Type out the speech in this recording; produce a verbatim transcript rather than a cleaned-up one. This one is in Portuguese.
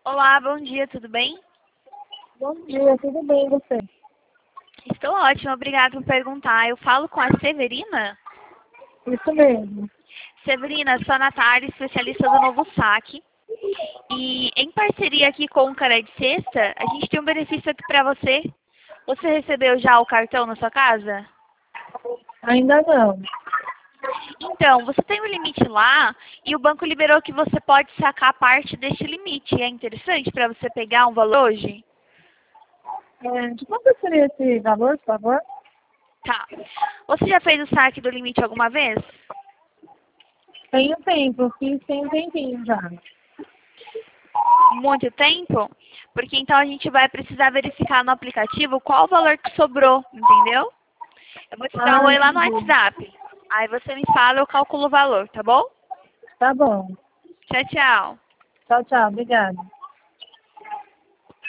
Olá, bom dia, tudo bem? Bom dia, tudo bem e você? Estou ótima, obrigada por perguntar. Eu falo com a Severina? Isso mesmo. Severina, sou a Natália, especialista do Novo Saque. E em parceria aqui com o Cara de Sexta, a gente tem um benefício aqui para você. Você recebeu já o cartão na sua casa? Ainda não. Então, você tem um limite lá e o banco liberou que você pode sacar parte deste limite. É interessante para você pegar um valor hoje? É, de quanto seria esse valor, por favor? Tá. Você já fez o saque do limite alguma vez? Tenho tempo, eu fiz tem um tempinho já. Muito tempo? Porque então a gente vai precisar verificar no aplicativo qual o valor que sobrou, entendeu? Eu vou te dar um Ah, oi lá no entendi. WhatsApp. Aí você me fala, eu calculo o valor, tá bom? Tá bom. Tchau, tchau. Tchau, tchau. Obrigada.